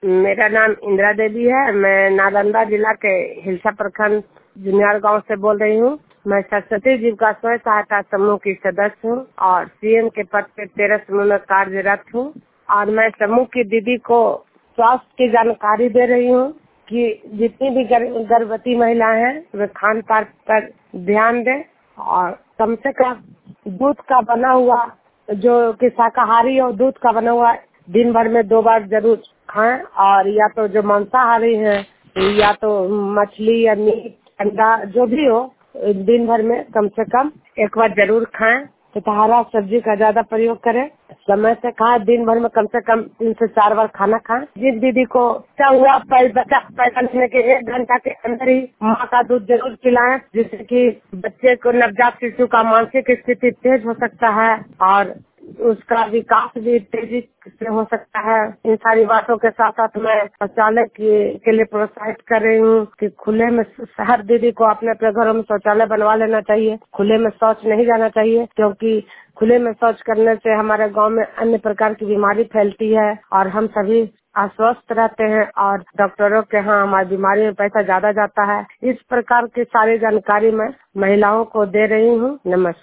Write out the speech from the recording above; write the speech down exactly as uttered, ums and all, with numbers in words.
मेरा नाम इंदिरा देवी है। मैं नालंदा जिला के हिलसा प्रखंड जुनियार गांव से बोल रही हूँ। मैं सरस्वती जीविका स्वयं सहायता समूह की सदस्य हूँ और सीएम के पद पे तेरह समूह में कार्यरत हूँ। और मैं समूह की दीदी को स्वास्थ्य की जानकारी दे रही हूँ कि जितनी भी गर्भवती महिलाएं हैं वे खान पान पर ध्यान दें और कम से कम दूध का बना हुआ जो कि शाकाहारी और दूध का बना हुआ दिन भर में दो बार जरूर खाएं। और या तो जो मांसाहारी है या तो मछली या मीट अंडा जो भी हो दिन भर में कम से कम एक बार जरूर खाएं। तो हरा सब्जी का ज्यादा प्रयोग करें, समय से खाएं, दिन भर में कम से कम तीन से चार बार खाना खाएं। जिस दीदी को बचा हुआ बच्चा पैदा लेने के एक घंटा के अंदर ही माँ का दूध जरूर पिलाएं, जिससे कि बच्चे को नवजात शिशु का मानसिक स्थिति तेज हो सकता है और उसका विकास भी तेजी से हो सकता है। इन सारी बातों के साथ साथ मैं शौचालय के, के लिए प्रोत्साहित कर रही हूँ कि खुले में हर दीदी को अपने अपने घरों में शौचालय बनवा लेना चाहिए। खुले में शौच नहीं जाना चाहिए, क्योंकि खुले में शौच करने से हमारे गांव में अन्य प्रकार की बीमारी फैलती है और हम सभी अस्वस्थ रहते हैं और डॉक्टरों के यहाँ हमारी बीमारी में पैसा ज्यादा जाता है। इस प्रकार की सारी जानकारी मैं महिलाओं को दे रही हूँ। नमस्कार।